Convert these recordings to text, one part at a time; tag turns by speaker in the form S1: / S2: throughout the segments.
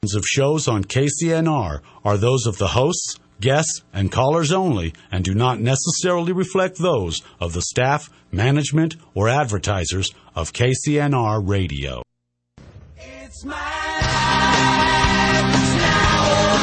S1: Opinions of shows on KCNR are those of the hosts, guests, and callers only and do not necessarily reflect those of the staff, management, or advertisers of KCNR Radio.
S2: It's my life, it's now or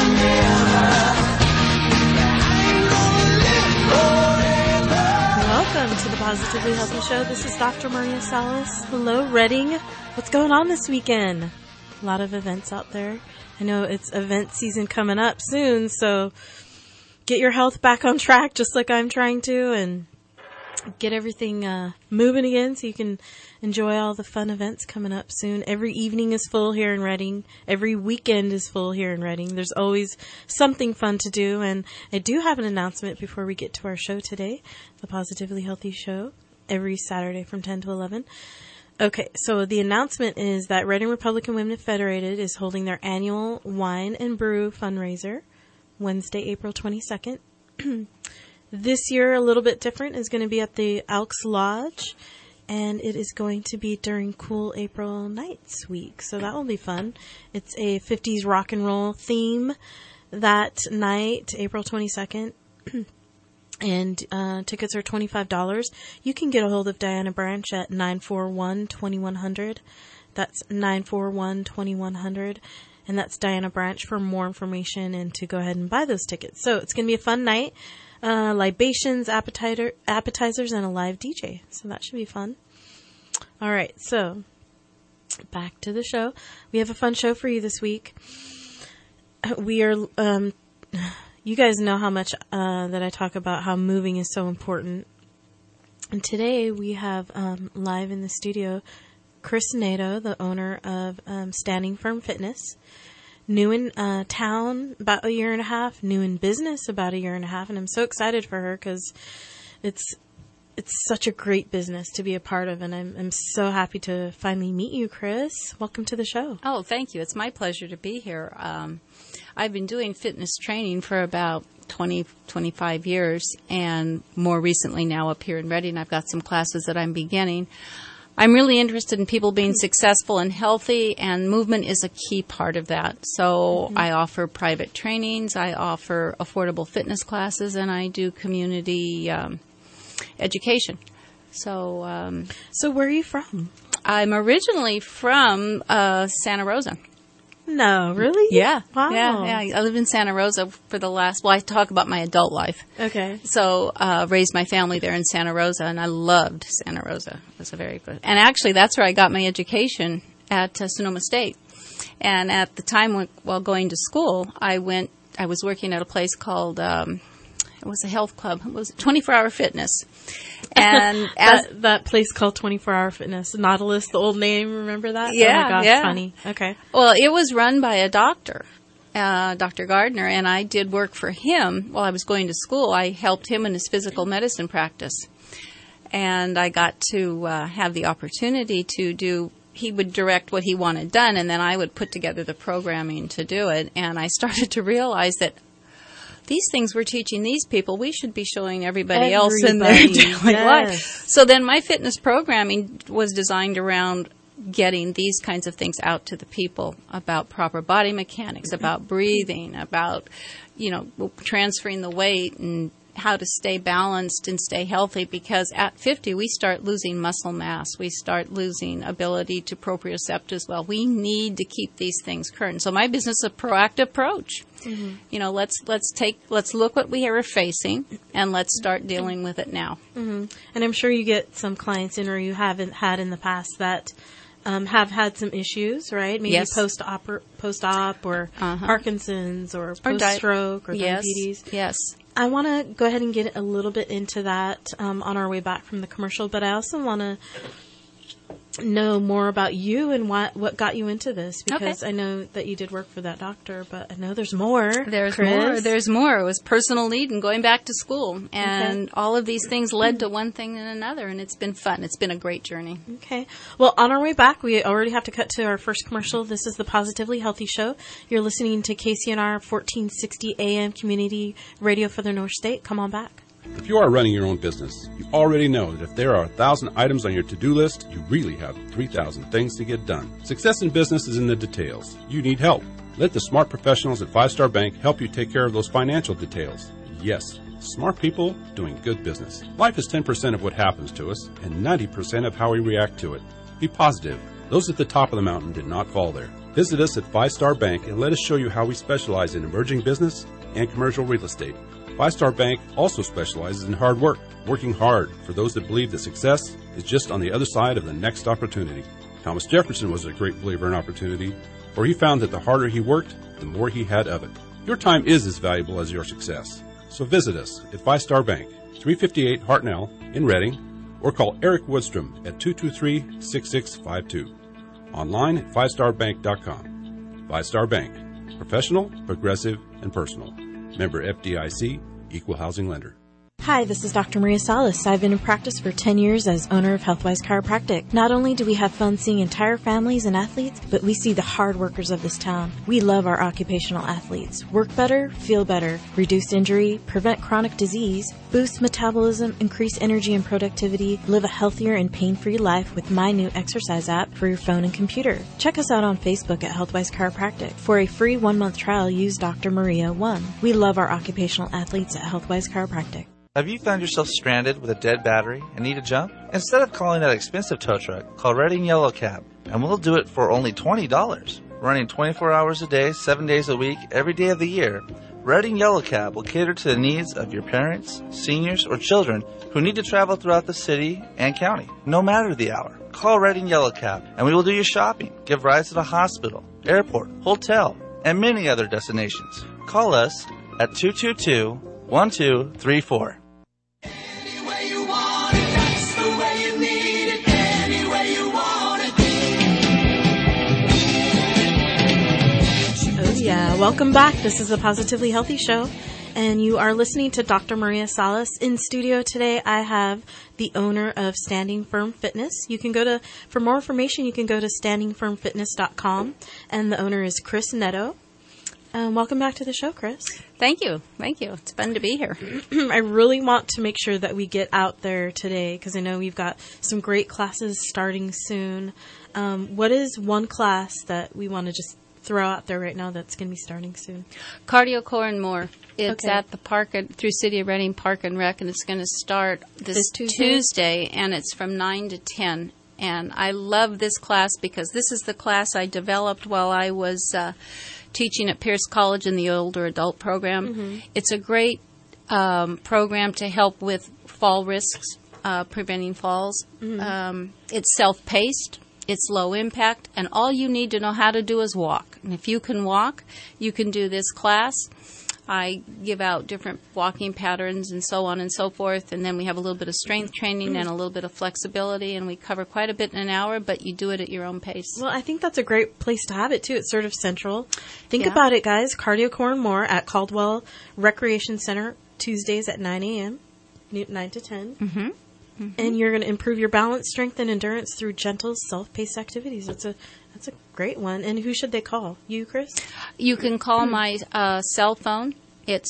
S2: never.
S3: Welcome to the Positively Healthy Show. This is Dr. Maria Salas. Hello, Reading. What's going on this weekend? A lot of events out there. I know it's event season coming up soon, so get your health back on track just like I'm trying to, and get everything moving again so you can enjoy all the fun events coming up soon. Every evening is full here in Reading. Every weekend is full here in Reading. There's always something fun to do, and I do have an announcement before we get to our show today, the Positively Healthy Show, every Saturday from 10 to 11. Okay, so the announcement is that Reading Republican Women Federated is holding their annual Wine and Brew fundraiser Wednesday, April 22nd. This year, a little bit different, is going to be at the Elks Lodge, and it is going to be during Cool April Nights Week, so that will be fun. It's a 50s rock and roll theme that night, April 22nd. And tickets are $25. You can get a hold of Diana Branch at 941-2100. That's 941-2100. And that's Diana Branch for more information and to go ahead and buy those tickets. So it's going to be a fun night. Libations, appetizers, and a live DJ. So that should be fun. All right, so back to the show. We have a fun show for you this week. We are... You guys know how much that I talk about how moving is so important. And today we have live in the studio Chris Nato, the owner of Standing Firm Fitness. New in town about a year and a half, new in business about a year and a half. And I'm so excited for her because it's such a great business to be a part of. And I'm so happy to finally meet you, Chris. Welcome to the show.
S4: Oh, thank you. It's my pleasure to be here. I've been doing fitness training for about 25 years, and more recently now up here in Reading, I've got some classes that I'm beginning. I'm really interested in people being successful and healthy, and movement is a key part of that. So I offer private trainings, I offer affordable fitness classes, and I do community education. So
S3: where are you from?
S4: I'm originally from Santa Rosa.
S3: No, really?
S4: Yeah.
S3: Wow.
S4: Yeah. I lived in Santa Rosa for the last, I talk about my adult life.
S3: Okay.
S4: So, raised my family there in Santa Rosa, and I loved Santa Rosa. It was a very good. And actually, that's where I got my education at Sonoma State. And at the time while going to school, I was working at a place called, it was a health club. It was 24-Hour Fitness. And
S3: that place called 24-Hour Fitness, Nautilus, the old name, remember that?
S4: Yeah,
S3: oh my gosh,
S4: yeah.
S3: Funny. Okay.
S4: Well, it was run by a doctor, Dr. Gardner, and I did work for him while I was going to school. I helped him in his physical medicine practice. And I got to have the opportunity to do, he would direct what he wanted done, and then I would put together the programming to do it. And I started to realize that these things we're teaching these people, we should be showing everybody else in their daily life. So then my fitness programming was designed around getting these kinds of things out to the people about proper body mechanics, about breathing, about, transferring the weight and how to stay balanced and stay healthy, because at 50 we start losing muscle mass, we start losing ability to propriocept as well. We need to keep these things current. So my business is a proactive approach. Let's look what we are facing and let's start dealing with it now.
S3: And I'm sure you get some clients in or you haven't had in the past that have had some issues, right? Maybe
S4: yes.
S3: post-op or Parkinson's or post-stroke or diabetes.
S4: Yes.
S3: I want to go ahead and get a little bit into that on our way back from the commercial, but I also want to know more about you and what got you into this, because I know that you did work for that doctor, but I know there's more.
S4: There's more. It was personal need and going back to school, and all of these things led to one thing and another, and it's been fun. It's been a great journey.
S3: Okay. Well, on our way back, we already have to cut to our first commercial. This is the Positively Healthy Show. You're listening to KCNR 1460 AM Community Radio for the North State. Come on back.
S5: If you are running your own business, you already know that if there are 1,000 items on your to-do list, you really have 3,000 things to get done. Success in business is in the details. You need help. Let the smart professionals at 5 Star Bank help you take care of those financial details. Yes, smart people doing good business. Life is 10% of what happens to us and 90% of how we react to it. Be positive. Those at the top of the mountain did not fall there. Visit us at 5 Star Bank and let us show you how we specialize in emerging business and commercial real estate. 5 Star Bank also specializes in hard work, working hard for those that believe that success is just on the other side of the next opportunity. Thomas Jefferson was a great believer in opportunity, for he found that the harder he worked, the more he had of it. Your time is as valuable as your success. So visit us at 5 Star Bank, 358 Hartnell in Reading, or call Eric Woodstrom at 223-6652. Online at 5starbank.com. 5 Star Bank. Professional, progressive, and personal. Member FDIC, Equal Housing Lender.
S3: Hi, this is Dr. Maria Salas. I've been in practice for 10 years as owner of Healthwise Chiropractic. Not only do we have fun seeing entire families and athletes, but we see the hard workers of this town. We love our occupational athletes. Work better, feel better, reduce injury, prevent chronic disease, boost metabolism, increase energy and productivity, live a healthier and pain-free life with my new exercise app for your phone and computer. Check us out on Facebook at Healthwise Chiropractic. For a free 1-month trial, use Dr. Maria 1. We love our occupational athletes at Healthwise Chiropractic.
S6: Have you found yourself stranded with a dead battery and need a jump? Instead of calling that expensive tow truck, call Redding Yellow Cab, and we'll do it for only $20. Running 24 hours a day, 7 days a week, every day of the year, Redding Yellow Cab will cater to the needs of your parents, seniors, or children who need to travel throughout the city and county, no matter the hour. Call Redding Yellow Cab, and we will do your shopping, give rides to the hospital, airport, hotel, and many other destinations. Call us at 222-1234.
S2: Any way you want it, that's the way you need it. Any way you want it.
S3: Oh yeah, welcome back. This is the Positively Healthy Show, and you are listening to Dr. Maria Salas. In studio today, I have the owner of Standing Firm Fitness. You can go to, for more information, you can go to standingfirmfitness.com, and the owner is Chris Netto. Welcome back to the show, Chris.
S4: Thank you. Thank you. It's fun to be here.
S3: I really want to make sure that we get out there today because I know we've got some great classes starting soon. What is one class that we want to just throw out there right now that's going to be starting soon?
S4: Cardio Core and More. It's
S3: Okay.
S4: at the park through City of Reading Park and Rec, and it's going to start this Tuesday, and it's from 9 to 10. And I love this class because this is the class I developed while I was teaching at Pierce College in the older adult program. Mm-hmm. It's a great program to help with fall risks, preventing falls. Mm-hmm. It's self-paced. It's low impact, and all you need to know how to do is walk. And if you can walk, you can do this class. I give out different walking patterns and so on and so forth, and then we have a little bit of strength training and a little bit of flexibility, and we cover quite a bit in an hour, but you do it at your own pace.
S3: Well, I think that's a great place to have it, too. It's sort of central. Think
S4: Yeah.
S3: about it, guys. Cardio Core and More at Caldwell Recreation Center, Tuesdays at 9 a.m., 9 to 10. Mm-hmm. Mm-hmm. And you're going to improve your balance, strength, and endurance through gentle, self-paced activities. That's a great one. And who should they call? You, Chris?
S4: You can call my cell phone. It's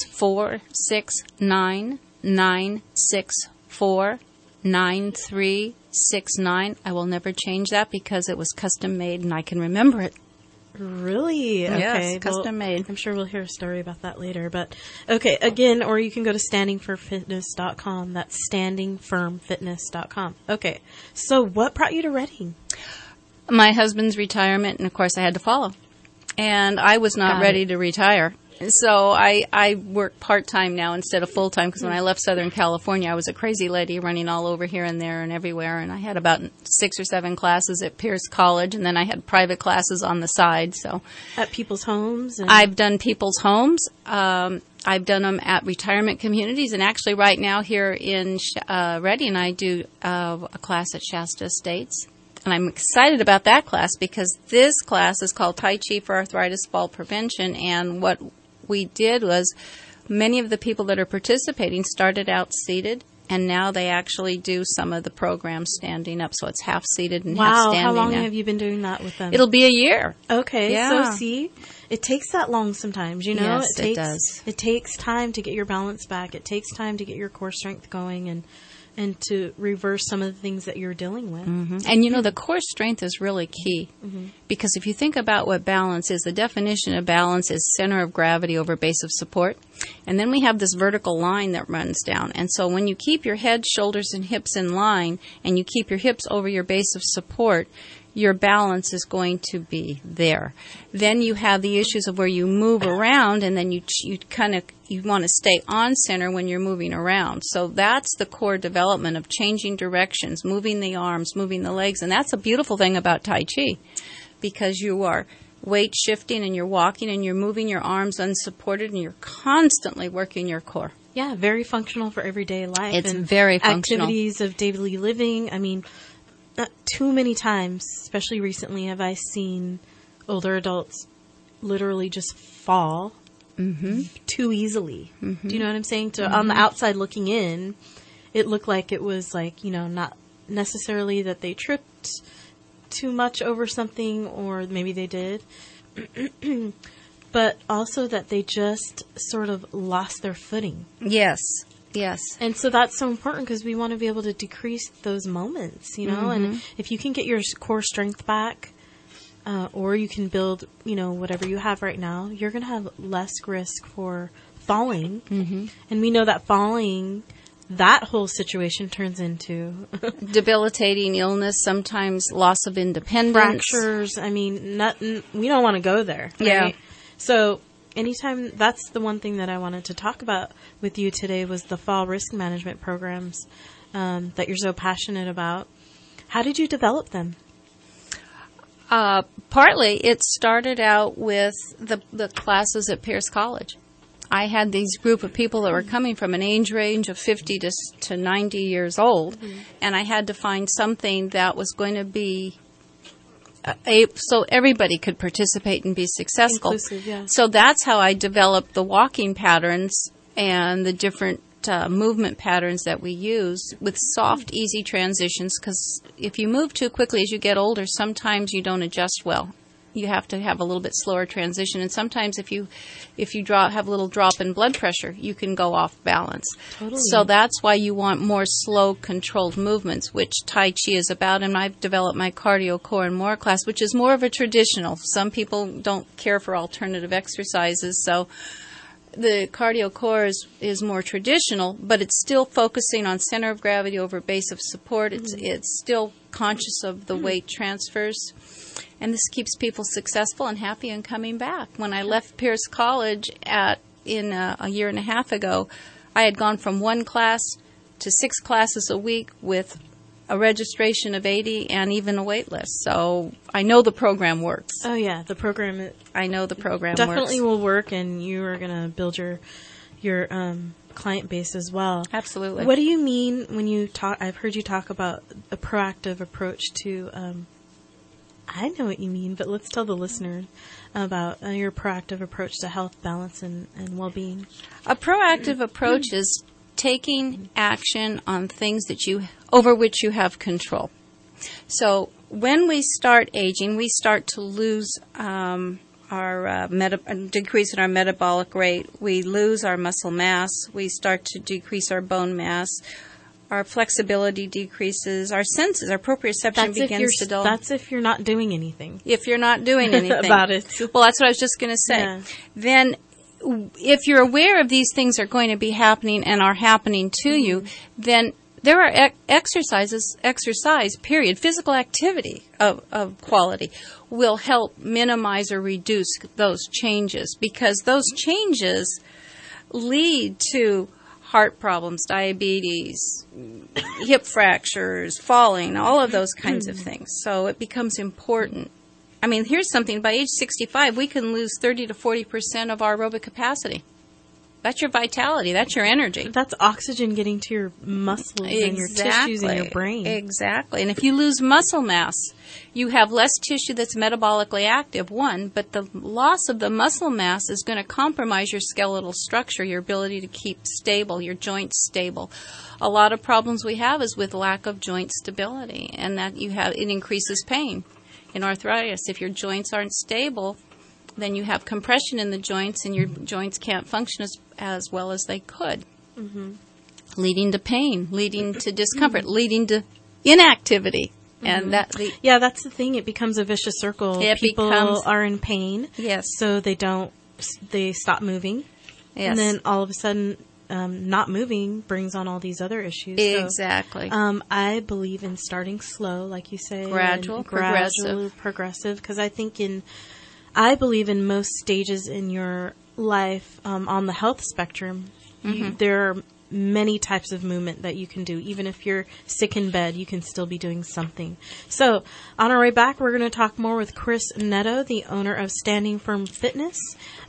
S4: 469-964-9369. I will never change that because it was custom made and I can remember it.
S3: Really? Okay.
S4: Yes, custom made.
S3: I'm sure we'll hear a story about that later. But, okay, again, or you can go to standingfirmfitness.com. That's standingfirmfitness.com. Okay. So what brought you to Reading?
S4: My husband's retirement, and of course I had to follow. And I was not ready to retire. So I work part-time now instead of full-time because when I left Southern California, I was a crazy lady running all over here and there and everywhere. And I had about 6 or 7 classes at Pierce College, and then I had private classes on the side. So
S3: At people's homes? And
S4: I've done people's homes. I've done them at retirement communities. And actually right now here in Reading, I do a class at Shasta Estates. And I'm excited about that class because this class is called Tai Chi for Arthritis Fall Prevention. And what we did was many of the people that are participating started out seated, and now they actually do some of the programs standing up. So it's half seated and half
S3: wow,
S4: standing.
S3: how long
S4: now.
S3: have you been doing that with them?
S4: It'll be a year.
S3: Okay,
S4: Yeah.
S3: so see, it takes that long sometimes, you know?
S4: Yes, it does.
S3: It takes time to get your balance back. It takes time to get your core strength going, and and to reverse some of the things that you're dealing with.
S4: And the core strength is really key, because if you think about what balance is, the definition of balance is center of gravity over base of support. And then we have this vertical line that runs down. And so when you keep your head, shoulders, and hips in line, and you keep your hips over your base of support, your balance is going to be there. Then you have the issues of where you move around, and then you want to stay on center when you're moving around. So that's the core development of changing directions, moving the arms, moving the legs. And that's a beautiful thing about Tai Chi, because you are weight shifting and you're walking and you're moving your arms unsupported and you're constantly working your core.
S3: Yeah, very functional for everyday life.
S4: It's
S3: and
S4: very functional.
S3: Activities of daily living. I mean, not too many times, especially recently, have I seen older adults literally just fall too easily. Do you know what I'm saying? On the outside looking in, it looked like it was not necessarily that they tripped too much over something, or maybe they did, but also that they just sort of lost their footing.
S4: Yes. Yes.
S3: And so that's so important, because we want to be able to decrease those moments, and if you can get your core strength back, or you can build, whatever you have right now, you're going to have less risk for falling. And we know that falling, that whole situation turns into
S4: debilitating illness, sometimes loss of independence.
S3: Fractures. I mean, we don't want to go there. Right?
S4: Yeah.
S3: So anytime, that's the one thing that I wanted to talk about with you today was the fall risk management programs that you're so passionate about. How did you develop them?
S4: Partly, it started out with the classes at Pierce College. I had these group of people that were coming from an age range of 50 to 90 years old, and I had to find something that was going to be so everybody could participate and be successful.
S3: Inclusive, yeah.
S4: So that's how I developed the walking patterns and the different movement patterns that we use with soft, easy transitions, because if you move too quickly as you get older, sometimes you don't adjust well. You have to have a little bit slower transition, and sometimes if you have a little drop in blood pressure, you can go off balance.
S3: Totally.
S4: So that's why you want more slow, controlled movements, which Tai Chi is about. And I've developed my Cardio Core and More class, which is more of a traditional. Some people don't care for alternative exercises, so the Cardio Core is more traditional, but it's still focusing on center of gravity over base of support. It's still conscious of the weight transfers. And this keeps people successful and happy and coming back. When I left Pierce College in a year and a half ago, I had gone from 1 class to 6 classes a week with a registration of 80 and even a wait list. So I know the program works.
S3: Oh, yeah, the program.
S4: I know the program
S3: definitely
S4: works.
S3: will work, and you are going to build your client base as well.
S4: Absolutely.
S3: What do you mean when you talk? I've heard you talk about a proactive approach to. I know what you mean, but let's tell the listeners about your proactive approach to health, balance, and well-being.
S4: A proactive approach is taking action on things over which you have control. So when we start aging, we start to lose our decrease in our metabolic rate. We lose our muscle mass. We start to decrease our bone mass. Our flexibility decreases. Our senses, our proprioception begins to dull.
S3: That's if you're not doing anything.
S4: If you're not doing anything.
S3: About it.
S4: Well, that's what I was just going to say.
S3: Yeah.
S4: Then if you're aware of these things are going to be happening and are happening to you, then there are exercise, period, physical activity of quality will help minimize or reduce those changes, because those changes lead to heart problems, diabetes, hip fractures, falling, all of those kinds of things. So it becomes important. I mean, here's something. By age 65, we can lose 30 to 40% of our aerobic capacity. That's your vitality. That's your energy.
S3: That's oxygen getting to your muscles and your tissues and your brain.
S4: Exactly. And if you lose muscle mass, you have less tissue that's metabolically active, one, but the loss of the muscle mass is going to compromise your skeletal structure, your ability to keep stable, your joints stable. A lot of problems we have is with lack of joint stability, and that it increases pain. In arthritis, if your joints aren't stable, then you have compression in the joints, and your joints can't function as well as they could. leading to pain, leading to discomfort, leading to inactivity. And
S3: yeah, that's the thing. It becomes a vicious circle. People are in pain.
S4: Yes.
S3: So they stop moving.
S4: Yes.
S3: And then all of a sudden, not moving brings on all these other issues.
S4: Exactly.
S3: So, I believe in starting slow, like you say.
S4: Gradual,
S3: progressive. Because I believe in most stages in your life, on the health spectrum, there are many types of movement that you can do. Even if you're sick in bed, you can still be doing something. So, on our way back, we're going to talk more with Chris Netto, the owner of Standing Firm Fitness.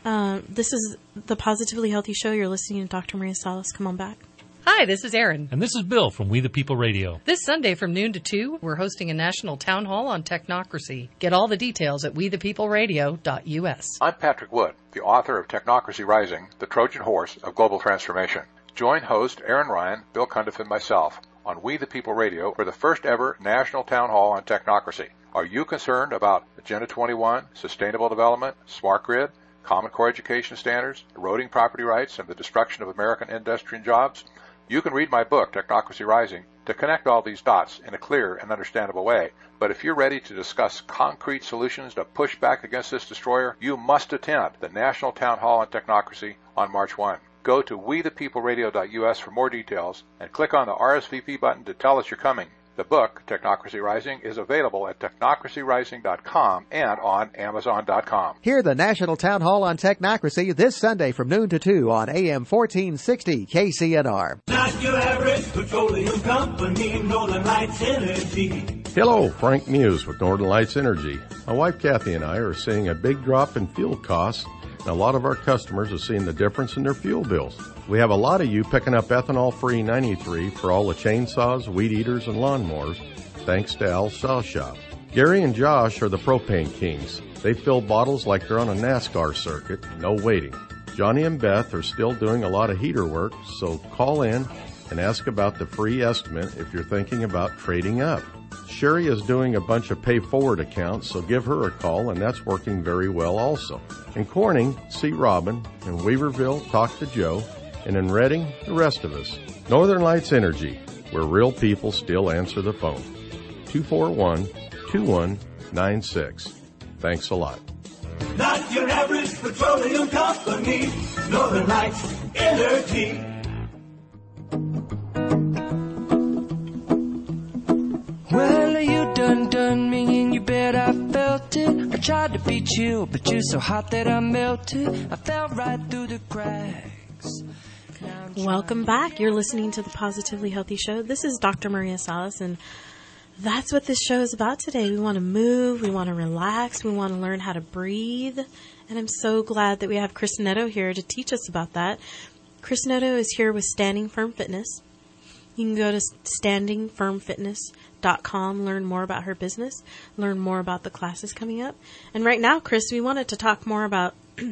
S3: This is the Positively Healthy Show. You're listening to Dr. Maria Salas. Come on back.
S7: Hi, this is Aaron.
S8: And this is Bill from We the People Radio.
S7: This Sunday from noon to 2, we're hosting a national town hall on technocracy. Get all the details at wethepeopleradio.us.
S9: I'm Patrick Wood, the author of Technocracy Rising, the Trojan Horse of Global Transformation. Join host Aaron Ryan, Bill Cundiff, and myself on We the People Radio for the first ever national town hall on technocracy. Are you concerned about Agenda 21, sustainable development, smart grid, Common Core education standards, eroding property rights, and the destruction of American industry and jobs? You can read my book, Technocracy Rising, to connect all these dots in a clear and understandable way. But if you're ready to discuss concrete solutions to push back against this destroyer, you must attend the National Town Hall on Technocracy on March 1. Go to wethepeopleradio.us for more details and click on the RSVP button to tell us you're coming. The book, Technocracy Rising, is available at technocracyrising.com and on Amazon.com.
S10: Hear the National Town Hall on Technocracy this Sunday from noon to 2 on AM 1460 KCNR.
S2: Not your average petroleum company, Northern Lights Energy.
S11: Hello, Frank Muse with Northern Lights Energy. My wife Kathy and I are seeing a big drop in fuel costs, and a lot of our customers are seeing the difference in their fuel bills. We have a lot of you picking up ethanol-free 93 for all the chainsaws, weed eaters, and lawnmowers, thanks to Al's Saw Shop. Gary and Josh are the propane kings. They fill bottles like they're on a NASCAR circuit, no waiting. Johnny and Beth are still doing a lot of heater work, so call in and ask about the free estimate if you're thinking about trading up. Sherry is doing a bunch of pay-forward accounts, so give her a call, and that's working very well also. In Corning, see Robin. In Weaverville, talk to Joe. And in Redding, the rest of us. Northern Lights Energy, where real people still answer the phone. 241-2196. Thanks a lot.
S2: Not your average petroleum company, Northern Lights Energy.
S12: Well, you done me and you bet I felt it. I tried to be chill, but you're so hot that I melted. I fell right through the cracks.
S3: Welcome back. You're listening to the Positively Healthy Show. This is Dr. Maria Salas, and that's what this show is about today. We want to move, we want to relax, we want to learn how to breathe, and I'm so glad that we have Chris Netto here to teach us about that. Chris Netto is here with Standing Firm Fitness. You can go to standingfirmfitness.com, learn more about her business, learn more about the classes coming up. And right now, Chris, we wanted to talk more about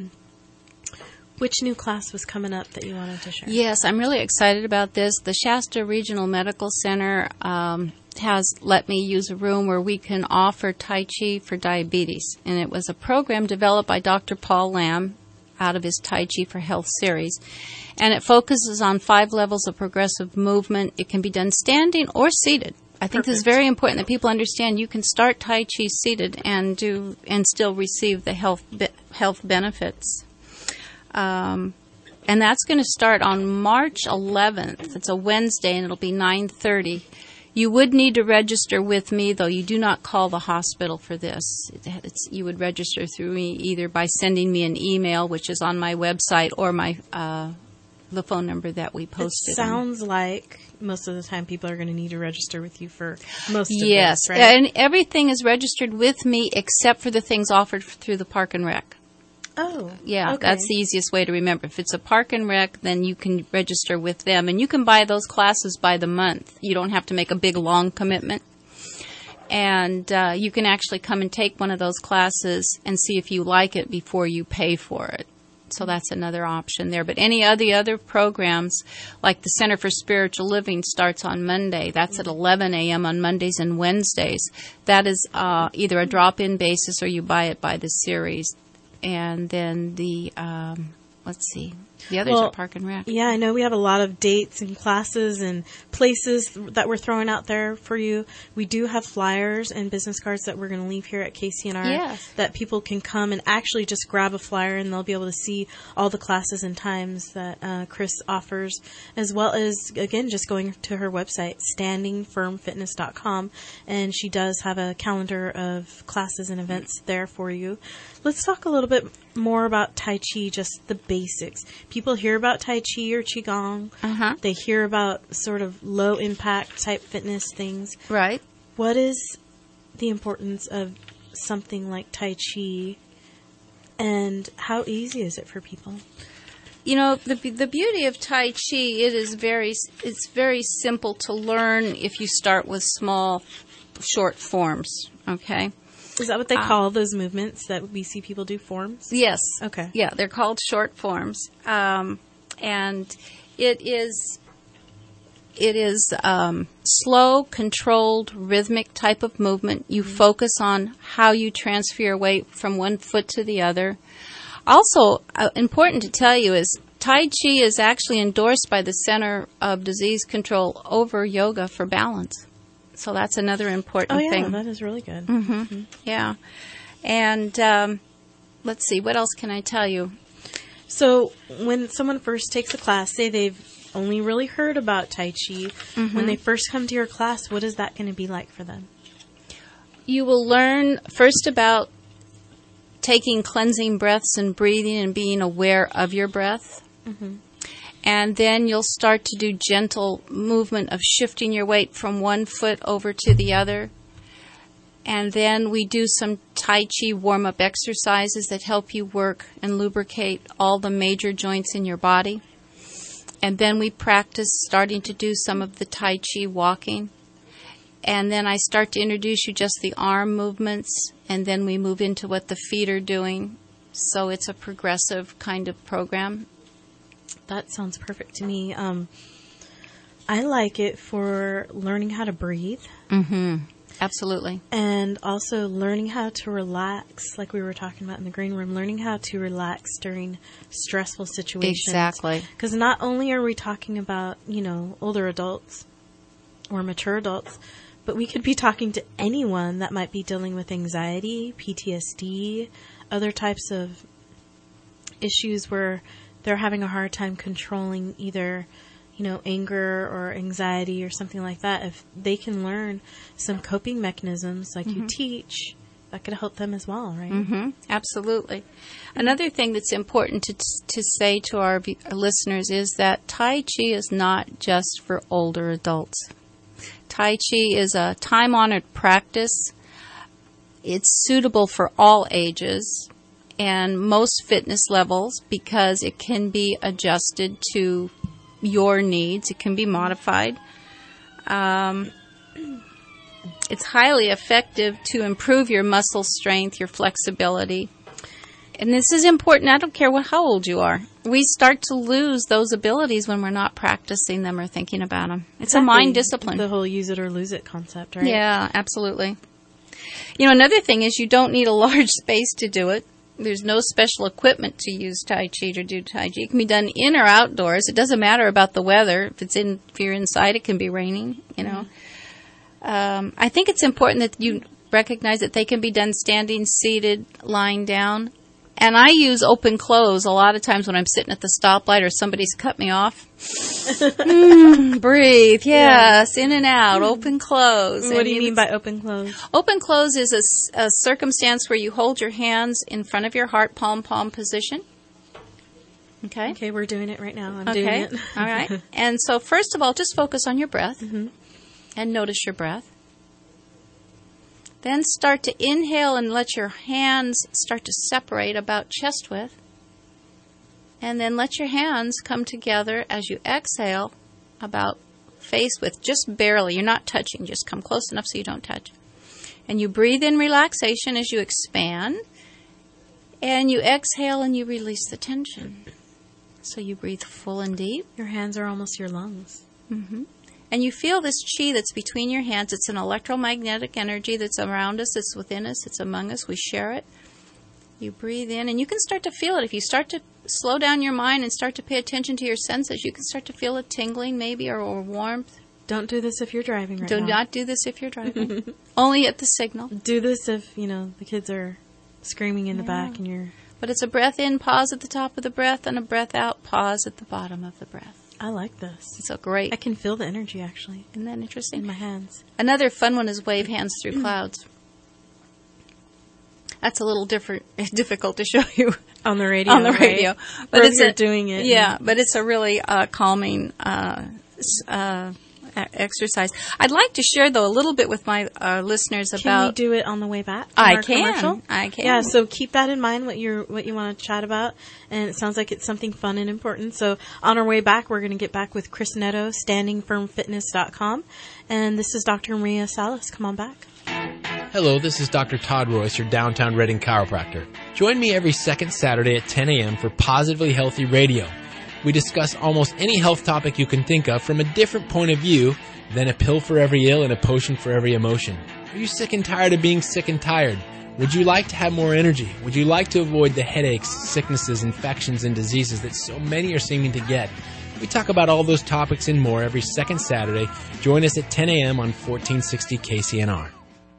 S3: which new class was coming up that you wanted to share.
S4: Yes, I'm really excited about this. The Shasta Regional Medical Center has let me use a room where we can offer Tai Chi for diabetes. And it was a program developed by Dr. Paul Lamb out of his Tai Chi for Health series. And it focuses on 5 levels of progressive movement. It can be done standing or seated. I think this is very important that people understand you can start Tai Chi seated and still receive the health benefits. And that's going to start on March 11th. It's a Wednesday, and it'll be 9:30. You would need to register with me, though. You do not call the hospital for this. You would register through me either by sending me an email, which is on my website, or the phone number that we posted.
S3: It sounds like most of the time people are going to need to register with you for most of
S4: yes,
S3: this, right?
S4: And everything is registered with me except for the things offered through the Park and Rec.
S3: Oh,
S4: yeah,
S3: okay.
S4: That's the easiest way to remember. If it's a Park and Rec, then you can register with them. And you can buy those classes by the month. You don't have to make a big, long commitment. And you can actually come and take one of those classes and see if you like it before you pay for it. So that's another option there. But any of the other programs, like the Center for Spiritual Living, starts on Monday. That's at 11 a.m. on Mondays and Wednesdays. That is either a drop-in basis or you buy it by the series. And then the, The others are Park and Rec.
S3: Yeah, I know we have a lot of dates and classes and places that we're throwing out there for you. We do have flyers and business cards that we're going to leave here at KCNR that people can come and actually just grab a flyer and they'll be able to see all the classes and times that Chris offers, as well as, again, just going to her website, standingfirmfitness.com, and she does have a calendar of classes and events there for you. Let's talk a little bit more about Tai Chi, just the basics. People hear about Tai Chi or Qigong. They hear about sort of low-impact type fitness things.
S4: Right.
S3: What is the importance of something like Tai Chi, and how easy is it for people?
S4: You know, the beauty of Tai Chi, it's very simple to learn if you start with small, short forms, okay?
S3: Is that what they call those movements that we see people do, forms?
S4: Yes.
S3: Okay.
S4: Yeah, they're called short forms. And it is slow, controlled, rhythmic type of movement. You focus on how you transfer your weight from one foot to the other. Also, important to tell you is Tai Chi is actually endorsed by the Center of Disease Control over yoga for balance. So that's another important thing.
S3: Oh, yeah, that is really good.
S4: Yeah. And let's see, what else can I tell you?
S3: So when someone first takes a class, say they've only really heard about Tai Chi, when they first come to your class, what is that going to be like for them?
S4: You will learn first about taking cleansing breaths and breathing and being aware of your breath. And then you'll start to do gentle movement of shifting your weight from one foot over to the other. And then we do some Tai Chi warm-up exercises that help you work and lubricate all the major joints in your body. And then we practice starting to do some of the Tai Chi walking. And then I start to introduce you just the arm movements, and then we move into what the feet are doing. So it's a progressive kind of program.
S3: That sounds perfect to me. I like it for learning how to breathe.
S4: Absolutely.
S3: And also learning how to relax, like we were talking about in the green room, learning how to relax during stressful situations.
S4: Exactly.
S3: Because not only are we talking about, older adults or mature adults, but we could be talking to anyone that might be dealing with anxiety, PTSD, other types of issues where they're having a hard time controlling either, anger or anxiety or something like that. If they can learn some coping mechanisms like you teach, that could help them as well, right?
S4: Absolutely. Another thing that's important to say to our listeners is that Tai Chi is not just for older adults. Tai Chi is a time-honored practice. It's suitable for all ages and most fitness levels because it can be adjusted to your needs. It can be modified. It's highly effective to improve your muscle strength, your flexibility. And this is important. I don't care how old you are. We start to lose those abilities when we're not practicing them or thinking about them. It's a mind discipline.
S3: The whole use it or lose it concept, right?
S4: Yeah, absolutely. Another thing is you don't need a large space to do it. There's no special equipment to use Tai Chi to do Tai Chi. It can be done in or outdoors. It doesn't matter about the weather. If you're inside, it can be raining, I think it's important that you recognize that they can be done standing, seated, lying down. And I use open close a lot of times when I'm sitting at the stoplight or somebody's cut me off. Breathe, yes, in and out, open close.
S3: What do you mean by open close?
S4: Open close is a circumstance where you hold your hands in front of your heart, palm position. Okay?
S3: Okay, we're doing it right now. I'm doing it.
S4: All right. And so first of all, just focus on your breath and notice your breath. Then start to inhale and let your hands start to separate about chest width. And then let your hands come together as you exhale about face width, just barely. You're not touching, just come close enough so you don't touch. And you breathe in relaxation as you expand. And you exhale and you release the tension. So you breathe full and deep.
S3: Your hands are almost your lungs.
S4: And you feel this chi that's between your hands. It's an electromagnetic energy that's around us, it's within us, it's among us. We share it. You breathe in, and you can start to feel it. If you start to slow down your mind and start to pay attention to your senses. You can start to feel a tingling maybe or warmth.
S3: Don't do this if you're driving right now.
S4: Do not do this if you're driving. Only at the signal.
S3: Do this if, the kids are screaming in the back and you're...
S4: But it's a breath in, pause at the top of the breath, and a breath out, pause at the bottom of the breath.
S3: I like this.
S4: It's so great.
S3: I can feel the energy, actually.
S4: Isn't that interesting?
S3: In my hands.
S4: Another fun one is wave hands through clouds. That's a little difficult to show you
S3: on the radio.
S4: Right?
S3: But it's doing it.
S4: Yeah, but it's a really calming exercise. I'd like to share, though, a little bit with my listeners about...
S3: Can we do it on the way back?
S4: I can.
S3: Yeah, so keep that in mind, what you want to chat about. And it sounds like it's something fun and important. So on our way back, we're going to get back with Chris Netto, standingfirmfitness.com. And this is Dr. Maria Salas. Come on back.
S13: Hello, this is Dr. Todd Royce, your downtown Reading chiropractor. Join me every second Saturday at 10 a.m. for Positively Healthy Radio. We discuss almost any health topic you can think of from a different point of view than a pill for every ill and a potion for every emotion. Are you sick and tired of being sick and tired? Would you like to have more energy? Would you like to avoid the headaches, sicknesses, infections, and diseases that so many are seeming to get? We talk about all those topics and more every second Saturday. Join us at 10 a.m. on 1460 KCNR.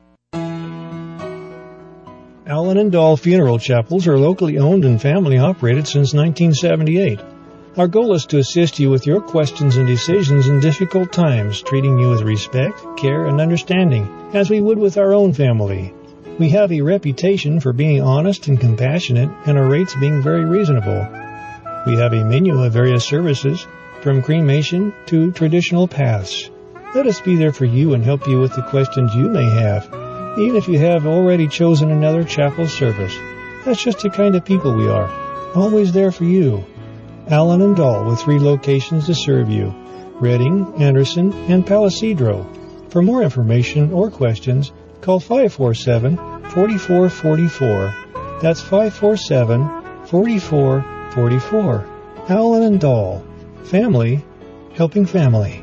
S14: Allen and Dahl Funeral Chapels are locally owned and family operated since 1978. Our goal is to assist you with your questions and decisions in difficult times, treating you with respect, care, and understanding, as we would with our own family. We have a reputation for being honest and compassionate, and our rates being very reasonable. We have a menu of various services, from cremation to traditional paths. Let us be there for you and help you with the questions you may have, even if you have already chosen another chapel service. That's just the kind of people we are, always there for you. Allen and Dahl, with 3 locations to serve you: Reading, Anderson, and Palisadro. For more information or questions, call 547-4444. That's 547-4444. Allen and Dahl. Family helping family.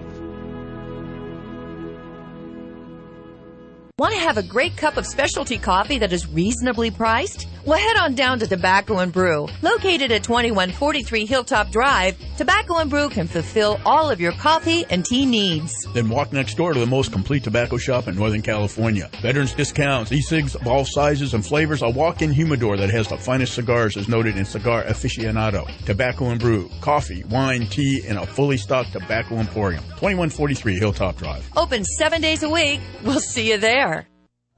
S15: Want to have a great cup of specialty coffee that is reasonably priced? Well, head on down to Tobacco & Brew. Located at 2143 Hilltop Drive, Tobacco & Brew can fulfill all of your coffee and tea needs.
S16: Then walk next door to the most complete tobacco shop in Northern California. Veterans discounts, e-cigs of all sizes and flavors, a walk-in humidor that has the finest cigars as noted in Cigar Aficionado. Tobacco & Brew, coffee, wine, tea, and a fully stocked tobacco emporium. 2143 Hilltop Drive.
S15: Open 7 days a week. We'll see you there.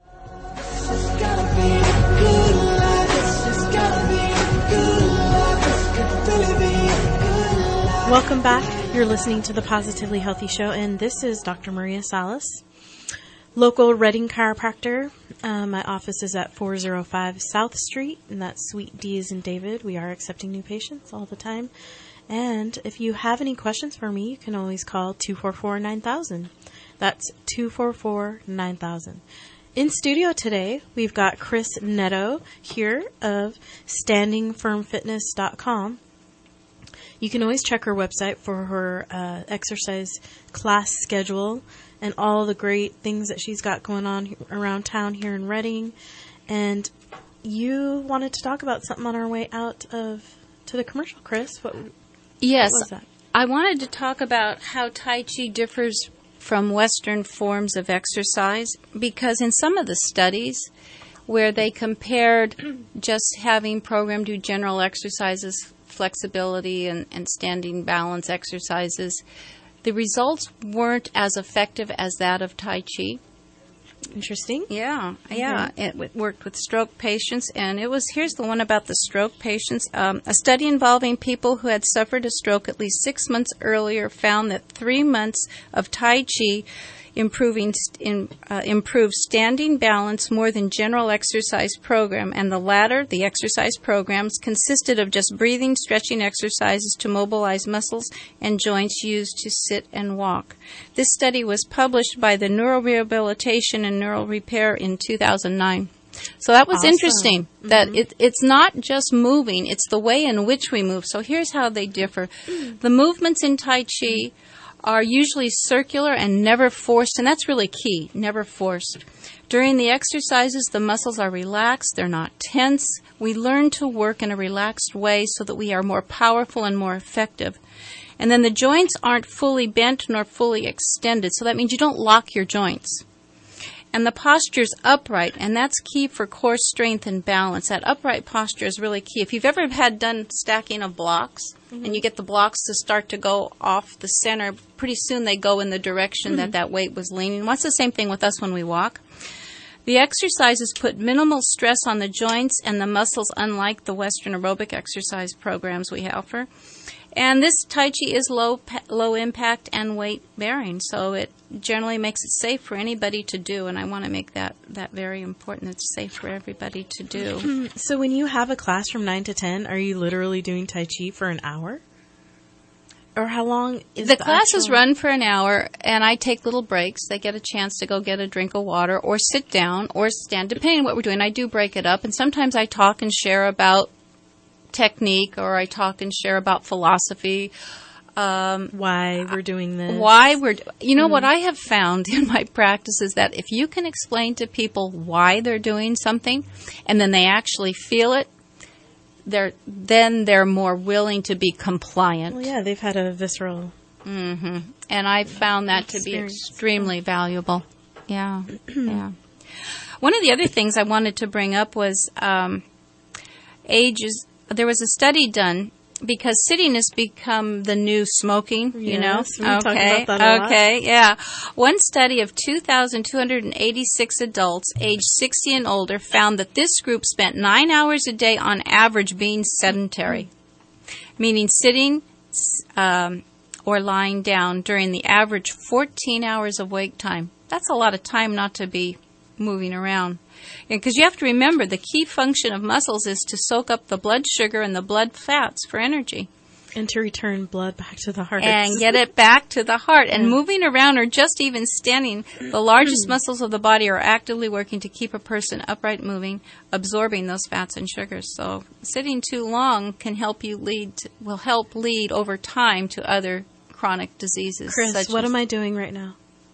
S3: Welcome back. You're listening to the Positively Healthy Show, and this is Dr. Maria Salas, local Reading chiropractor. My office is at 405 South Street, and that's Suite D as in David. We are accepting new patients all the time. And if you have any questions for me, you can always call 244-9000. That's 244-9000. In studio today, we've got Chris Netto here of standingfirmfitness.com. You can always check her website for her exercise class schedule and all the great things that she's got going on around town here in Reading. And you wanted to talk about something on our way out to the commercial, Chris.
S4: Yes,
S3: what was that?
S4: I wanted to talk about how Tai Chi differs from Western forms of exercise, because in some of the studies where they compared just having program do general exercises, flexibility and standing balance exercises, the results weren't as effective as that of Tai Chi.
S3: Interesting.
S4: Yeah. It worked with stroke patients, and here's the one about the stroke patients. A study involving people who had suffered a stroke at least 6 months earlier found that 3 months of Tai Chi improved standing balance more than general exercise program, and the latter, the exercise programs, consisted of just breathing, stretching exercises to mobilize muscles and joints used to sit and walk. This study was published by the Neurorehabilitation and Neural Repair in 2009. So that was interesting, that it's not just moving, it's the way in which we move. So here's how they differ. The movements in Tai Chi are usually circular and never forced, and that's really key, never forced. During the exercises, the muscles are relaxed, they're not tense. We learn to work in a relaxed way so that we are more powerful and more effective. And then the joints aren't fully bent nor fully extended, so that means you don't lock your joints. And the posture's upright, and that's key for core strength and balance. That upright posture is really key. If you've ever had done stacking of blocks, and you get the blocks to start to go off the center, pretty soon they go in the direction that weight was leaning. Well, it's the same thing with us when we walk. The exercises put minimal stress on the joints and the muscles, unlike the Western aerobic exercise programs we offer. And this Tai Chi is low impact and weight bearing, so it generally makes it safe for anybody to do. And I want to make that very important. It's safe for everybody to do.
S3: So when you have a class from 9 to 10, are you literally doing Tai Chi for an hour? Or how long is
S4: the classes run for an hour, and I take little breaks. They get a chance to go get a drink of water or sit down or stand, depending on what we're doing. I do break it up, and sometimes I talk and share about technique, or I talk and share about philosophy.
S3: Why we're doing this.
S4: What I have found in my practice is that if you can explain to people why they're doing something, and then they actually feel it, they're more willing to be compliant.
S3: Well, yeah, they've had a visceral.
S4: And I've found that to be extremely valuable. Yeah, yeah. One of the other things I wanted to bring up was age. There was a study done because sitting has become the new smoking. You know.
S3: We talk about that a lot.
S4: Okay, yeah. One study of 2,286 adults aged 60 and older found that this group spent 9 hours a day on average being sedentary, meaning sitting or lying down during the average 14 hours of wake time. That's a lot of time not to be moving around. Because you have to remember, the key function of muscles is to soak up the blood sugar and the blood fats for energy.
S3: And to return blood back to the heart.
S4: And get it back to the heart. And moving around or just even standing, the largest muscles of the body are actively working to keep a person upright, moving, absorbing those fats and sugars. So sitting too long will help lead over time to other chronic diseases.
S3: Chris, what am I doing right now?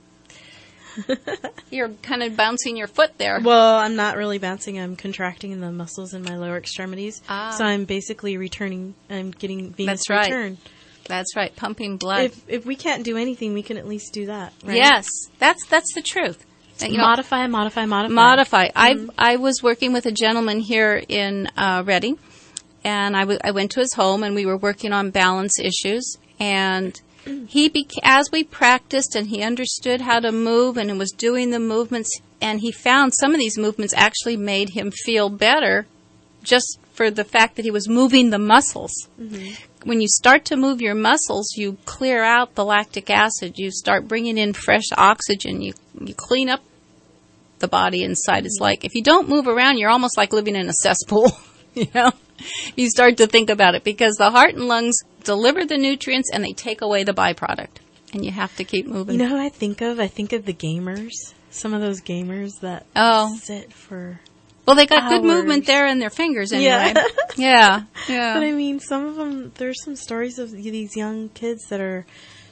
S4: You're kind of bouncing your foot there.
S3: Well, I'm not really bouncing. I'm contracting the muscles in my lower extremities. So I'm basically returning. I'm getting venous return.
S4: That's right. Pumping blood.
S3: If we can't do anything, we can at least do that. Right?
S4: Yes, that's the truth.
S3: Modify.
S4: Modify. I was working with a gentleman here in Reading, and I went to his home, and we were working on balance issues, and as we practiced and he understood how to move and was doing the movements, and he found some of these movements actually made him feel better just for the fact that he was moving the muscles. When you start to move your muscles, you clear out the lactic acid. You start bringing in fresh oxygen. You clean up the body inside. It's like if you don't move around, you're almost like living in a cesspool. You start to think about it, because the heart and lungs deliver the nutrients and they take away the byproduct, and you have to keep moving.
S3: You know who I think of? I think of the gamers. Some of those gamers that sit for
S4: they got
S3: hours.
S4: Good movement there in their fingers anyway.
S3: Yeah.
S4: Yeah.
S3: But I mean, some of them, there's some stories of these young kids that are,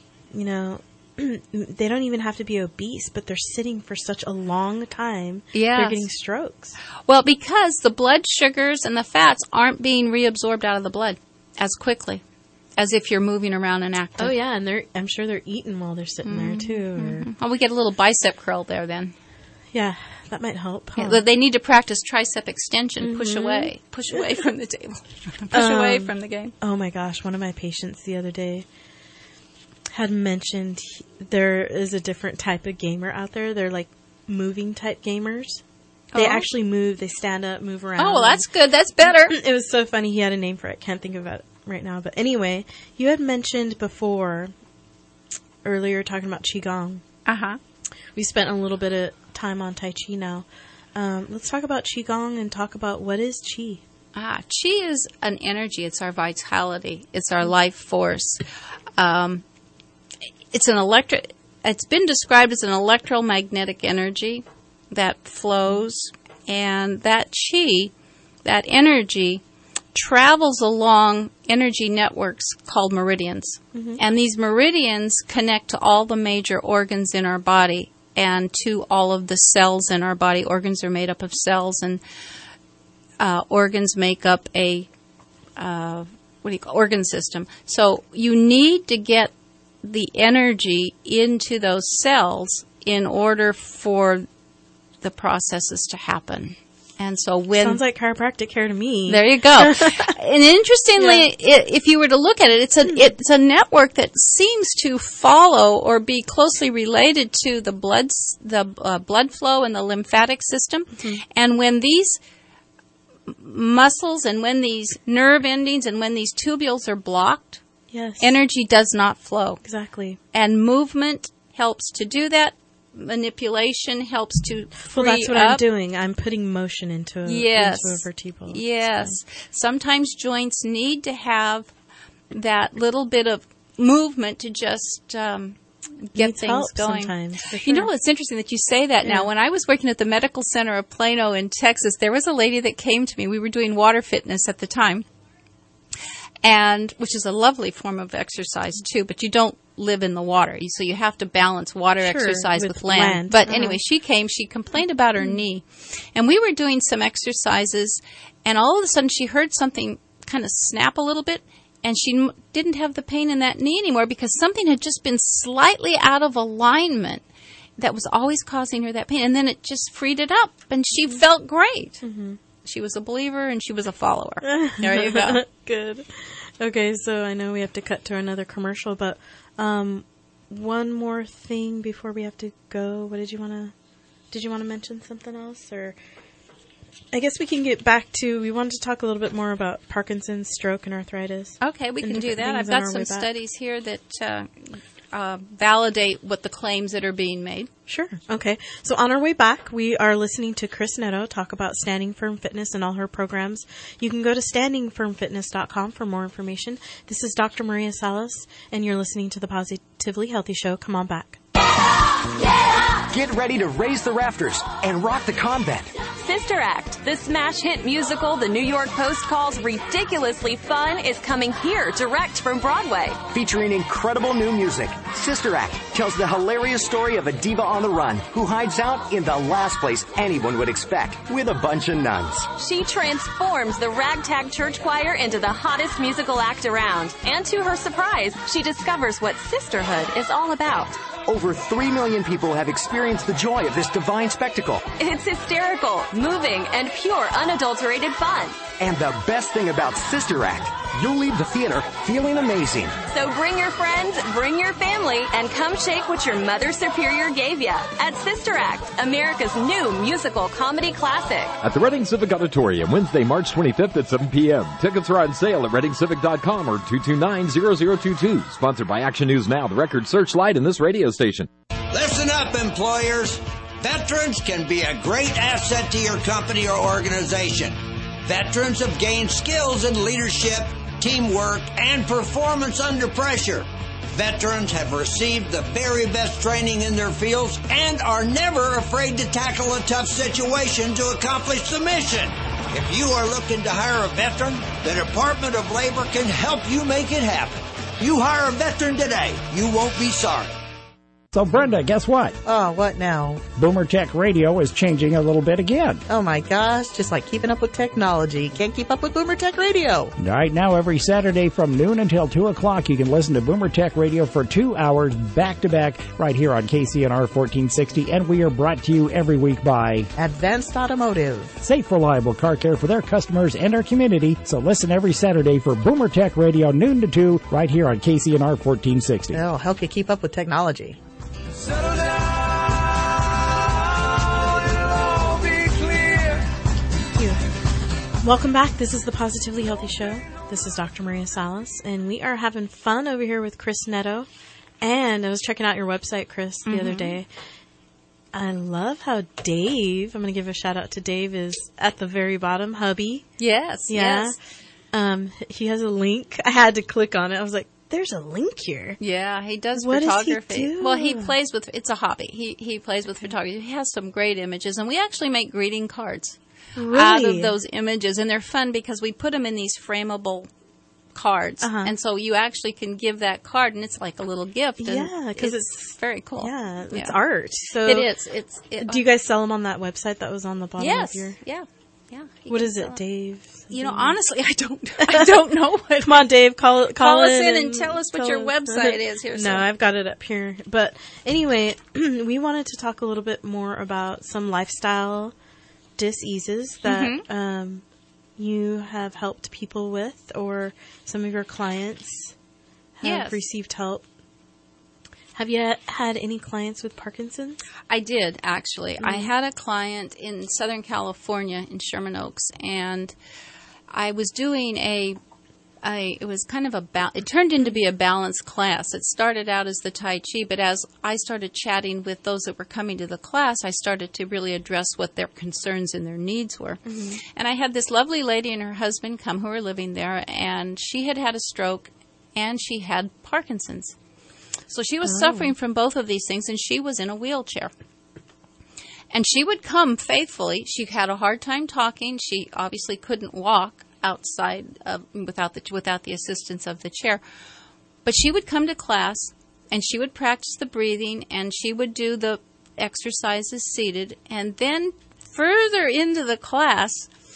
S3: they don't even have to be obese, but they're sitting for such a long time.
S4: Yes.
S3: They're getting strokes.
S4: Well, because the blood sugars and the fats aren't being reabsorbed out of the blood as quickly as if you're moving around and active.
S3: Oh, yeah, and I'm sure they're eating while they're sitting there, too.
S4: Well, we get a little bicep curl there then.
S3: Yeah, that might help. Huh?
S4: Yeah, they need to practice tricep extension. Push away from the table. Push away from the game.
S3: Oh, my gosh. One of my patients the other day had mentioned there is a different type of gamer out there. They're like moving type gamers. They actually move. They stand up, move around.
S4: Oh, well, that's good. That's better.
S3: It was so funny. He had a name for it. Can't think of it right now. But anyway, you had mentioned earlier talking about Qigong. We spent a little bit of time on Tai Chi now. Let's talk about Qigong and talk about what is Qi.
S4: Qi is an energy. It's our vitality. It's our life force. It's been described as an electromagnetic energy that flows, and that Qi, that energy, travels along energy networks called meridians.
S3: Mhm.
S4: And these meridians connect to all the major organs in our body and to all of the cells in our body. Organs are made up of cells, and organs make up a organ system. So you need to get the energy into those cells in order for the processes to happen. And so when...
S3: Sounds like chiropractic care to me.
S4: There you go. And interestingly, if you were to look at it, it's a network that seems to follow or be closely related to the blood flow and the lymphatic system.
S3: Mm-hmm.
S4: And when these muscles and when these nerve endings and when these tubules are blocked,
S3: yes,
S4: energy does not flow.
S3: Exactly.
S4: And movement helps to do that. Manipulation helps to free
S3: Well, that's what
S4: up.
S3: I'm doing. I'm putting motion into a vertebral.
S4: Yes. Sometimes joints need to have that little bit of movement to just get
S3: Needs
S4: things
S3: help
S4: going.
S3: sometimes, for
S4: You know, it's interesting that you say that now.
S3: Yeah.
S4: When I was working at the Medical Center of Plano in Texas, there was a lady that came to me. We were doing water fitness at the time, and which is a lovely form of exercise too, but you don't live in the water. So you have to balance water
S3: Sure,
S4: exercise
S3: with
S4: with land.
S3: land.
S4: But
S3: Uh-huh.
S4: anyway, she came, she complained about her knee. And we were doing some exercises, and all of a sudden she heard something kind of snap a little bit, and she didn't have the pain in that knee anymore because something had just been slightly out of alignment that was always causing her that pain. And then it just freed it up, and she felt great.
S3: Mm-hmm.
S4: She was a believer, and she was a follower. There you go.
S3: Good. Okay, so I know we have to cut to another commercial, but one more thing before we have to go. What did you want to mention something else? Or I guess we can get back to, we wanted to talk a little bit more about Parkinson's, stroke, and arthritis.
S4: Okay, we
S3: and
S4: can do
S3: different
S4: that. I've
S3: things on
S4: got
S3: our
S4: some
S3: way back.
S4: studies here that validate what the claims that are being made.
S3: Sure. Okay. So on our way back, we are listening to Chris Netto talk about Standing Firm Fitness and all her programs. You can go to standingfirmfitness.com for more information. This is Dr. Maria Salas, and you're listening to the Positively Healthy Show. Come on back.
S17: Get ready to raise the rafters and rock the convent.
S18: Sister Act, the smash hit musical the New York Post calls ridiculously fun, is coming here direct from Broadway.
S17: Featuring incredible new music, Sister Act tells the hilarious story of a diva on the run who hides out in the last place anyone would expect with a bunch of nuns.
S18: She transforms the ragtag church choir into the hottest musical act around. And to her surprise, she discovers what sisterhood is all about.
S17: Over 3 million people have experienced the joy of this divine spectacle.
S18: It's hysterical, moving, and pure unadulterated fun.
S17: And the best thing about Sister Act, you'll leave the theater feeling amazing.
S18: So bring your friends, bring your family, and come shake what your Mother Superior gave ya at Sister Act, America's new musical comedy classic.
S19: At the Reading Civic Auditorium, Wednesday, March 25th at 7 p.m. Tickets are on sale at ReadingCivic.com or 229-0022. Sponsored by Action News Now, the record searchlight in this radio station.
S20: Listen up, employers. Veterans can be a great asset to your company or organization. Veterans have gained skills in leadership, teamwork, and performance under pressure. Veterans have received the very best training in their fields and are never afraid to tackle a tough situation to accomplish the mission. If you are looking to hire a veteran, the Department of Labor can help you make it happen. You hire a veteran today, you won't be sorry.
S21: So, Brenda, guess what?
S22: Oh, what now?
S21: Boomer Tech Radio is changing a little bit again.
S22: Oh my gosh, just like keeping up with technology. Can't keep up with Boomer Tech Radio.
S21: Right now, every Saturday from noon until 2 o'clock, you can listen to Boomer Tech Radio for 2 hours back-to-back right here on KCNR 1460, and we are brought to you every week by
S22: Advanced Automotive.
S21: Safe, reliable car care for their customers and our community. So listen every Saturday for Boomer Tech Radio, noon to 2, right here on KCNR 1460.
S22: It'll help you keep up with technology.
S12: Settle down, it'll all be clear.
S3: Thank you. Welcome back. This is the Positively Healthy Show. This is Dr. Maria Salas, and we are having fun over here with Chris Netto. And I was checking out your website, Chris, the other day. I love how Dave, I'm going to give a shout out to Dave, is at the very bottom, hubby.
S4: Yes,
S3: Yeah.
S4: yes.
S3: He has a link. I had to click on it. I was like, there's a link here.
S4: Yeah, he does
S3: What does he
S4: photography.
S3: do?
S4: Well, he plays with, it's a hobby. He plays with photography. He has some great images, and we actually make greeting cards out of
S3: Really?
S4: those images, and they're fun because we put them in these frameable cards. And so you actually can give that card, and it's like a little gift. And
S3: Yeah, because it's
S4: very cool.
S3: Yeah, it's art. So
S4: it is.
S3: Do you guys sell them on that website that was on the bottom
S4: Yes.
S3: of your?
S4: Yeah.
S3: What is it, Dave?
S4: You know, honestly, I don't know what.
S3: Come on, Dave, call
S4: us in and tell us what your website is here.
S3: No, I've got it up here. But anyway, we wanted to talk a little bit more about some lifestyle diseases that you have helped people with, or some of your clients have received help. Have you had any clients with Parkinson's?
S4: I did, actually. I had a client in Southern California in Sherman Oaks, and I was doing it was kind of it turned into be a balanced class. It started out as the Tai Chi, but as I started chatting with those that were coming to the class, I started to really address what their concerns and their needs were. And I had this lovely lady and her husband come who were living there, and she had had a stroke, and she had Parkinson's. So she was suffering from both of these things, and she was in a wheelchair. And she would come faithfully. She had a hard time talking. She obviously couldn't walk outside without the assistance of the chair. But she would come to class, and she would practice the breathing, and she would do the exercises seated. And then further into the class,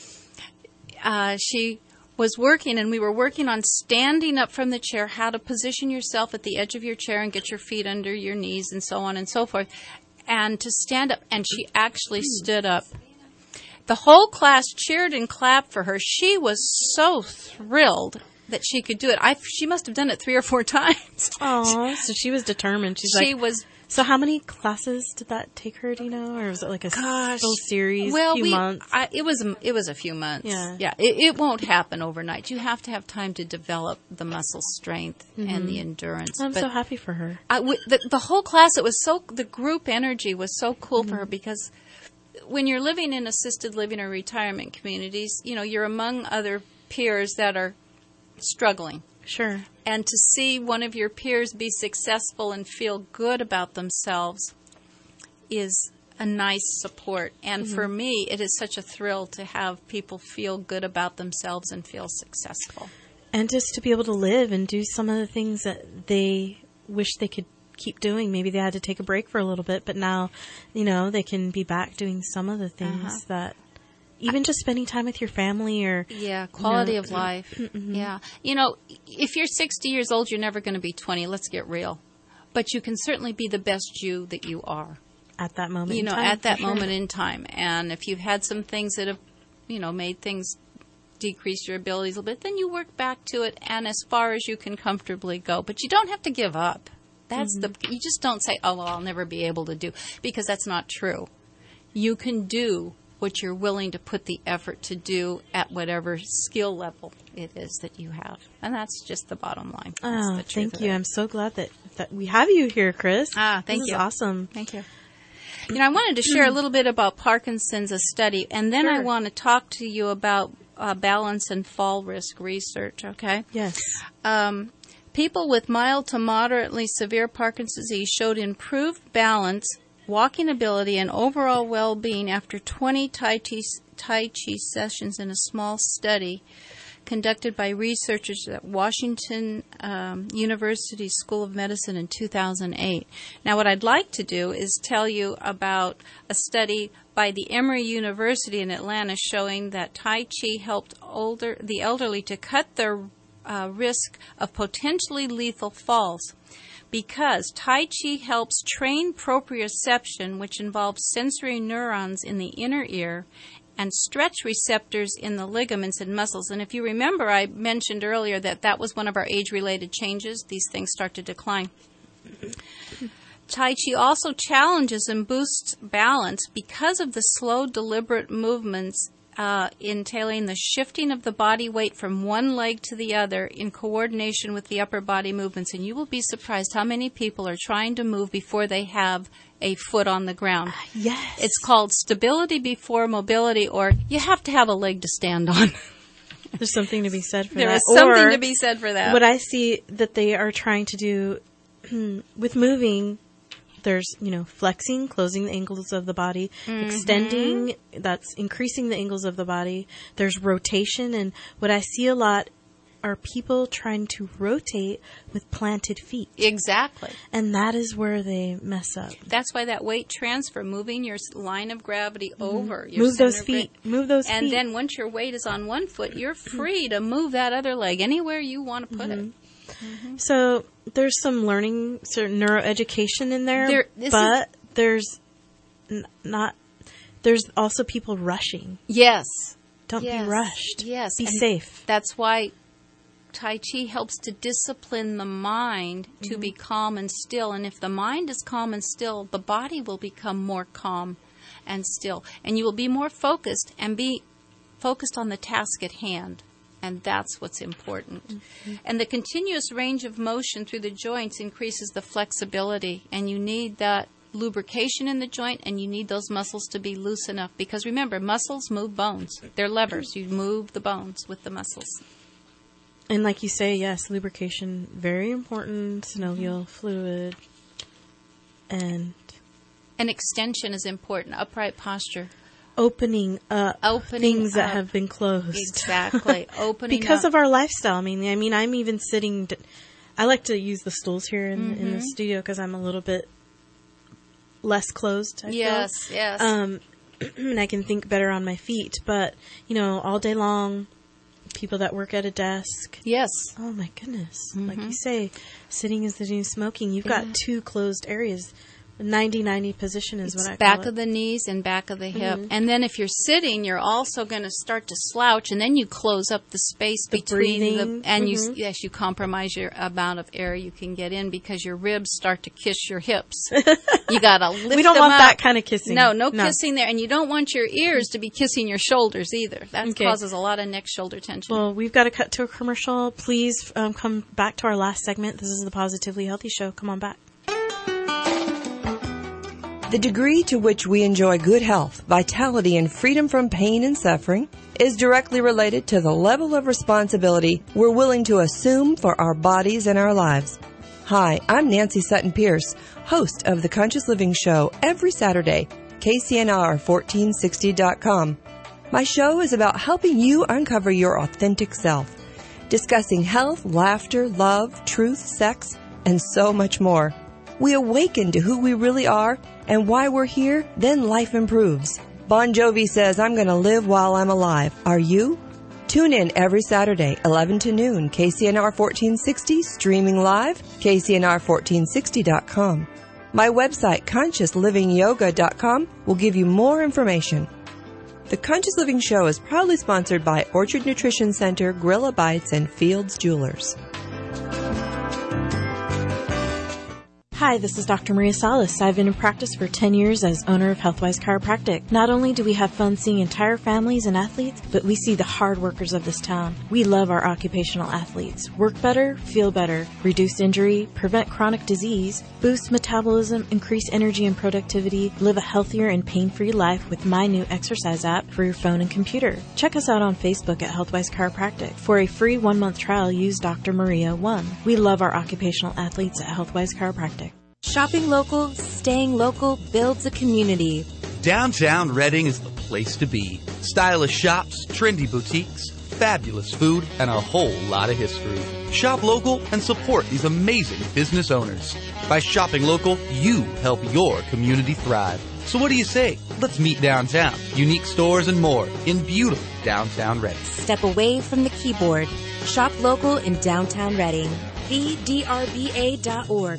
S4: she was working, and we were working on standing up from the chair, how to position yourself at the edge of your chair and get your feet under your knees and so on and so forth, and to stand up. And she actually stood up. The whole class cheered and clapped for her. She was so thrilled that she could do it. She must have done it 3 or 4 times.
S3: Oh, so she was determined. So how many classes did that take her, do you know? Or was it like a full series, few months?
S4: It was a few months.
S3: Yeah.
S4: It won't happen overnight. You have to have time to develop the muscle strength and the endurance.
S3: I'm so happy for her.
S4: The whole class, the group energy was so cool for her, because when you're living in assisted living or retirement communities, you're among other peers that are struggling.
S3: Sure.
S4: And to see one of your peers be successful and feel good about themselves is a nice support. And for me, it is such a thrill to have people feel good about themselves and feel successful.
S3: And just to be able to live and do some of the things that they wish they could keep doing. Maybe they had to take a break for a little bit, but now, they can be back doing some of the things that... Even just spending time with your family, or
S4: quality of life. Yeah, if you're 60 years old, you're never going to be 20. Let's get real. But you can certainly be the best you that you are
S3: at that moment.
S4: At that moment in time. And if you've had some things that have, made things decrease your abilities a little bit, then you work back to it, and as far as you can comfortably go. But you don't have to give up. That's you just don't say, "Oh, well, I'll never be able to do," because that's not true. You can do what you're willing to put the effort to do at whatever skill level it is that you have. And that's just the bottom line.
S3: Oh, thank you. I'm so glad that we have you here, Chris.
S4: Thank you.
S3: This is awesome.
S4: Thank you. I wanted to share a little bit about Parkinson's, a study, and then I want to talk to you about balance and fall risk research, okay?
S3: Yes.
S4: People with mild to moderately severe Parkinson's disease showed improved balance, walking ability, and overall well-being after 20 Tai Chi sessions in a small study conducted by researchers at Washington University School of Medicine in 2008. Now, what I'd like to do is tell you about a study by the Emory University in Atlanta showing that Tai Chi helped the elderly to cut their risk of potentially lethal falls, because Tai Chi helps train proprioception, which involves sensory neurons in the inner ear, and stretch receptors in the ligaments and muscles. And if you remember, I mentioned earlier that was one of our age-related changes. These things start to decline. Tai Chi also challenges and boosts balance because of the slow, deliberate movements entailing the shifting of the body weight from one leg to the other in coordination with the upper body movements. And you will be surprised how many people are trying to move before they have a foot on the ground.
S3: Yes.
S4: It's called stability before mobility, or you have to have a leg to stand on.
S3: There's something to be said for that.
S4: There is something to be said for that.
S3: What I see that they are trying to do with moving, there's, flexing, closing the angles of the body, extending, that's increasing the angles of the body. There's rotation, and what I see a lot are people trying to rotate with planted feet.
S4: Exactly.
S3: And that is where they mess up.
S4: That's why that weight transfer, moving your line of gravity over. Your
S3: Move those
S4: center of
S3: feet.
S4: gra-
S3: Move those
S4: And
S3: feet.
S4: then once your weight is on one foot, you're free to move that other leg anywhere you want to put it.
S3: So there's some learning, certain neuroeducation in there,
S4: This
S3: but there's not. There's also people rushing.
S4: Yes.
S3: Don't
S4: Yes.
S3: be rushed.
S4: Yes.
S3: Be
S4: And
S3: safe.
S4: That's why Tai Chi helps to discipline the mind to be calm and still. And if the mind is calm and still, the body will become more calm and still. And you will be more focused and be focused on the task at hand. And that's what's important. And the continuous range of motion through the joints increases the flexibility. And you need that lubrication in the joint, and you need those muscles to be loose enough. Because remember, muscles move bones. They're levers. You move the bones with the muscles.
S3: And like you say, yes, lubrication, very important, synovial fluid, and
S4: extension is important, upright posture.
S3: Opening up things that
S4: up.
S3: have been closed.
S4: Exactly. Opening
S3: because
S4: up.
S3: of our lifestyle. I mean, I'm even sitting. I like to use the stools here in the studio because I'm a little bit less closed. I
S4: Yes,
S3: feel.
S4: yes.
S3: And I can think better on my feet. But all day long, people that work at a desk.
S4: Yes.
S3: Oh my goodness! Like you say, sitting is the new smoking. You've got two closed areas. 90-90 position is what I call
S4: back
S3: it.
S4: of the knees and back of the hip. And then if you're sitting, you're also going to start to slouch, and then you close up the space between
S3: breathing.
S4: and you compromise your amount of air you can get in because your ribs start to kiss your hips. You got to lift
S3: We don't
S4: them
S3: want
S4: up.
S3: that kind of kissing.
S4: No kissing there, and you don't want your ears to be kissing your shoulders either. That causes a lot of neck shoulder tension.
S3: Well, we've got to cut to a commercial. Please come back to our last segment. This is the Positively Healthy Show. Come on back.
S1: The degree to which we enjoy good health, vitality, and freedom from pain and suffering is directly related to the level of responsibility we're willing to assume for our bodies and our lives. Hi, I'm Nancy Sutton Pierce, host of The Conscious Living Show every Saturday, KCNR1460.com. My show is about helping you uncover your authentic self, discussing health, laughter, love, truth, sex, and so much more. We awaken to who we really are and why we're here, then life improves. Bon Jovi says, I'm going to live while I'm alive. Are you? Tune in every Saturday, 11 to noon, KCNR 1460, streaming live, KCNR1460.com. My website, ConsciousLivingYoga.com, will give you more information. The Conscious Living Show is proudly sponsored by Orchard Nutrition Center, Gorilla Bites, and Fields Jewelers.
S3: Hi, this is Dr. Maria Salas. I've been in practice for 10 years as owner of Healthwise Chiropractic. Not only do we have fun seeing entire families and athletes, but we see the hard workers of this town. We love our occupational athletes. Work better, feel better, reduce injury, prevent chronic disease, boost metabolism, increase energy and productivity, live a healthier and pain-free life with my new exercise app for your phone and computer. Check us out on Facebook at Healthwise Chiropractic. For a free 1-month trial, use Dr. Maria 1. We love our occupational athletes at Healthwise Chiropractic.
S5: Shopping local, staying local builds a community.
S23: Downtown Reading is the place to be. Stylish shops, trendy boutiques, fabulous food, and a whole lot of history. Shop local and support these amazing business owners. By shopping local, you help your community thrive. So what do you say? Let's meet downtown. Unique stores and more in beautiful downtown Reading.
S5: Step away from the keyboard. Shop local in downtown Reading. TheDRBA.org.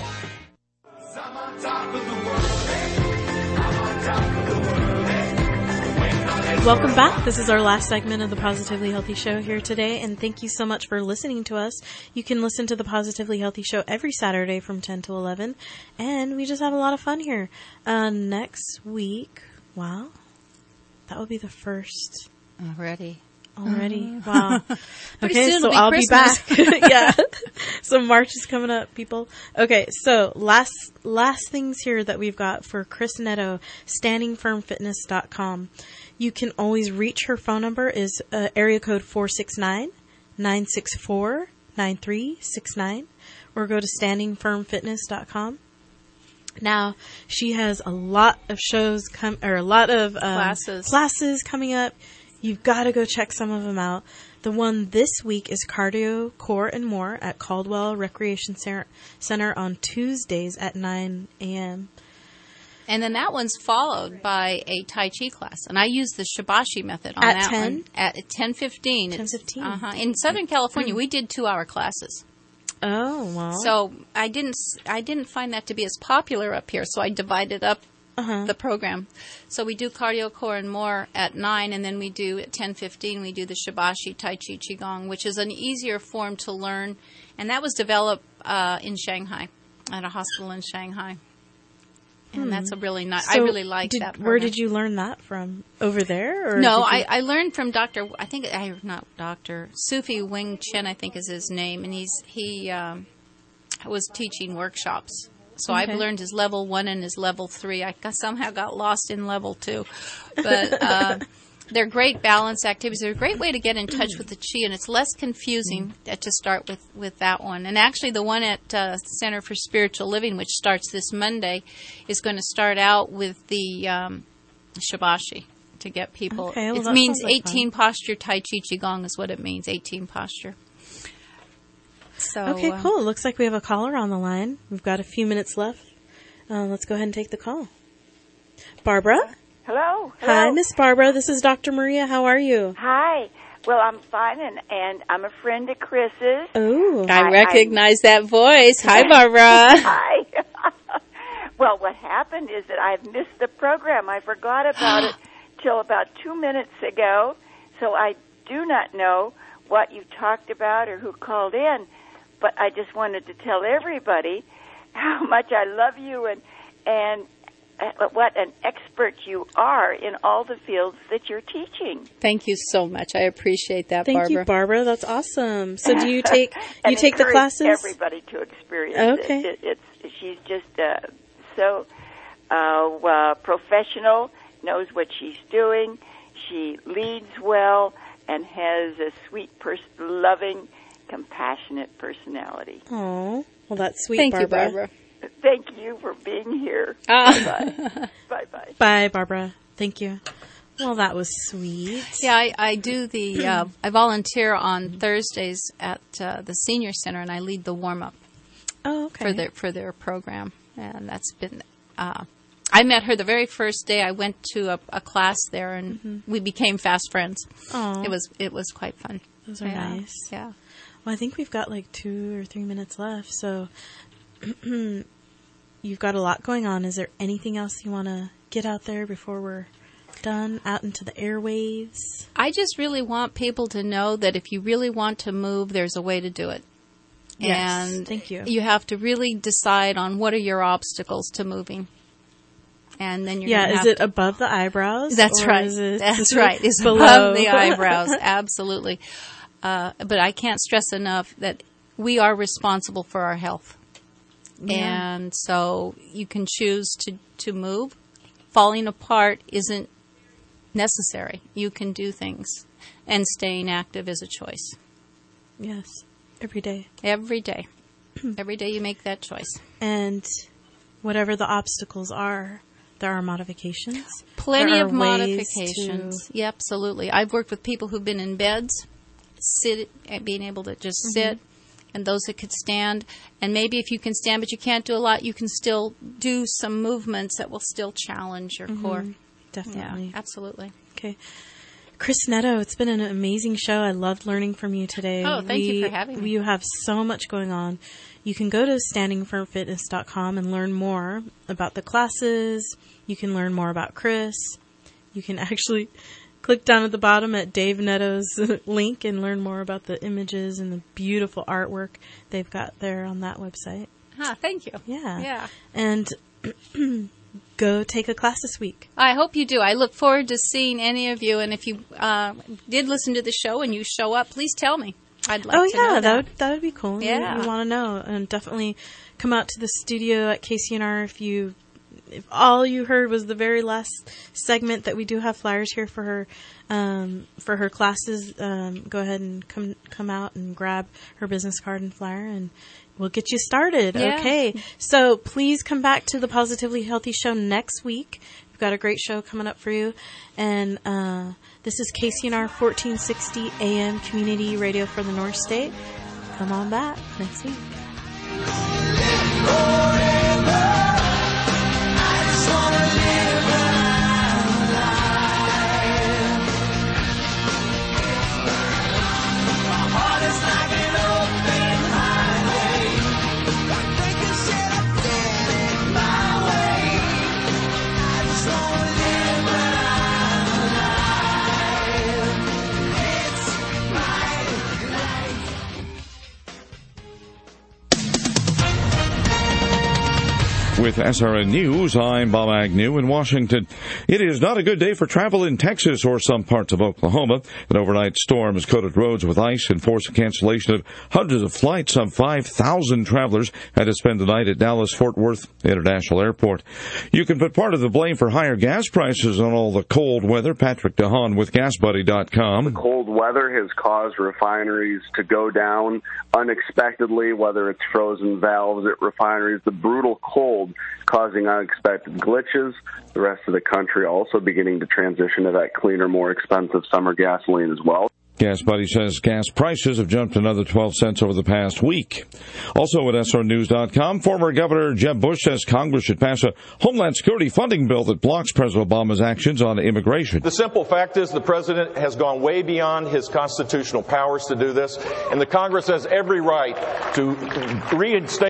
S3: Welcome back. This is our last segment of the Positively Healthy Show here today, and thank you so much for listening to us. You can listen to the Positively Healthy Show every Saturday from 10 to 11, and we just have a lot of fun here. Next week, wow, that will be the first.
S4: Already.
S3: Wow.
S4: Pretty
S3: Okay,
S4: soon
S3: so
S4: it'll be
S3: I'll
S4: Christmas.
S3: be back. Yeah. So March is coming up, people. Okay, so last things here that we've got for Chris Netto, standingfirmfitness.com. You can always reach her phone number is area code 469-964-9369, or go to standingfirmfitness.com. Now, she has a lot of shows classes coming up. You've got to go check some of them out. The one this week is Cardio, Core, and More at Caldwell Recreation Center on Tuesdays at 9 a.m.
S4: And then that one's followed by a Tai Chi class. And I use the Shibashi method on
S3: At
S4: that
S3: 10?
S4: one. At 10:15.
S3: 10:15.
S4: Uh-huh. In Southern California, we did 2-hour classes.
S3: Oh, wow.
S4: So I didn't find that to be as popular up here, so I divided up the program. So we do Cardio, Core, and More at 9, and then we do at 10:15, we do the Shibashi, Tai Chi, Qigong, which is an easier form to learn. And that was developed in Shanghai, at a hospital in Shanghai. And that's a really nice, I really like that program.
S3: Where did you learn that from? Over there? Or
S4: No, I learned from Sufi Wing Chen, I think is his name, and he was teaching workshops. So
S3: Okay.
S4: I've learned his level 1 and his level 3. I somehow got lost in level 2. But they're great balance activities. They're a great way to get in touch with the chi, and it's less confusing to start with that one. And actually the one at Center for Spiritual Living, which starts this Monday, is going to start out with the Shibashi to get people.
S3: Okay, well,
S4: it
S3: that
S4: means
S3: sounds like
S4: 18 posture Tai Chi Qigong is what it means, 18 posture. So,
S3: Okay, cool. It looks like we have a caller on the line. We've got a few minutes left. Let's go ahead and take the call. Barbara?
S6: Hello.
S3: Hi, Miss Barbara. This is Dr. Maria. How are you?
S6: Hi. Well, I'm fine, and I'm a friend of Chris's.
S3: Oh,
S4: I recognize that voice. Hi, Barbara.
S6: Hi. Well, what happened is that I've missed the program. I forgot about it till about 2 minutes ago, so I do not know what you talked about or who called in, but I just wanted to tell everybody how much I love you and what an expert you are in all the fields that you're teaching.
S4: Thank you so much. I appreciate that,
S3: Thank
S4: Barbara.
S3: you, Barbara. That's awesome. So do you take
S6: And
S3: you take the
S6: encourage
S3: classes?
S6: Everybody to experience
S3: Okay.
S6: it. She's just so professional, knows what she's doing. She leads well and has a sweet, loving, compassionate personality.
S3: Oh, well, that's sweet,
S4: Thank
S3: Barbara.
S4: you, Barbara.
S6: Thank you for being here.
S4: Ah.
S6: Bye-bye.
S3: Bye, Barbara. Thank you. Well, that was sweet.
S4: Yeah, I do the, I volunteer on Thursdays at the Senior Center, and I lead the warm-up for their program. And that's been, I met her the very first day I went to a class there, and we became fast friends.
S3: Aw.
S4: It was quite fun.
S3: Those are nice.
S4: Yeah.
S3: Well, I think we've got like 2 or 3 minutes left, so you've got a lot going on. Is there anything else you want to get out there before we're done, out into the airwaves?
S4: I just really want people to know that if you really want to move, there's a way to do it.
S3: Yes,
S4: And
S3: thank you.
S4: You have to really decide on what are your obstacles to moving. And then you're gonna
S3: is
S4: have
S3: it above the eyebrows?
S4: That's
S3: or
S4: right.
S3: Is it
S4: That's right. It's
S3: below
S4: above the eyebrows. Absolutely. But I can't stress enough that we are responsible for our health.
S3: Yeah.
S4: And so you can choose to move. Falling apart isn't necessary. You can do things. And staying active is a choice.
S3: Yes. Every day.
S4: Every day. Every day you make that choice.
S3: And whatever the obstacles are, there are modifications.
S4: Plenty
S3: There
S4: of
S3: are ways
S4: modifications. Yeah, absolutely. I've worked with people who've been in beds, being able to just sit, and those that could stand. And maybe if you can stand but you can't do a lot, you can still do some movements that will still challenge your core.
S3: Definitely.
S4: Yeah, absolutely.
S3: Okay. Chris Netto, it's been an amazing show. I loved learning from you today.
S4: Oh, thank you for having me.
S3: You have so much going on. You can go to standingfirmfitness.com and learn more about the classes. You can learn more about Chris. You can actually click down at the bottom at Dave Netto's link and learn more about the images and the beautiful artwork they've got there on that website.
S4: Thank you.
S3: Yeah.
S4: Yeah.
S3: And go take a class this week.
S4: I hope you do. I look forward to seeing any of you. And if you did listen to the show and you show up, please tell me. I'd like to know that.
S3: that would be cool.
S4: Yeah.
S3: We want to know. And definitely come out to the studio at KCNR if all you heard was the very last segment that we do have flyers here for her classes. Go ahead and come out and grab her business card and flyer, and we'll get you started.
S4: Yeah.
S3: Okay. So please come back to the Positively Healthy Show next week. We've We've got a great show coming up for you. And this is KCNR 1460 AM Community Radio for the North State. Come on back next week.
S7: With SRN News, I'm Bob Agnew in Washington. It is not a good day for travel in Texas or some parts of Oklahoma. An overnight storm has coated roads with ice and forced the cancellation of hundreds of flights. Some 5,000 travelers had to spend the night at Dallas-Fort Worth International Airport. You can put part of the blame for higher gas prices on all the cold weather. Patrick DeHaan with GasBuddy.com.
S8: The cold weather has caused refineries to go down unexpectedly, whether it's frozen valves at refineries, the brutal cold causing unexpected glitches. The rest of the country also beginning to transition to that cleaner, more expensive summer gasoline as well.
S7: GasBuddy says gas prices have jumped another 12 cents over the past week. Also at SRNews.com, former Governor Jeb Bush says Congress should pass a Homeland Security funding bill that blocks President Obama's actions on immigration.
S9: The simple fact is the president has gone way beyond his constitutional powers to do this, and the Congress has every right to reinstate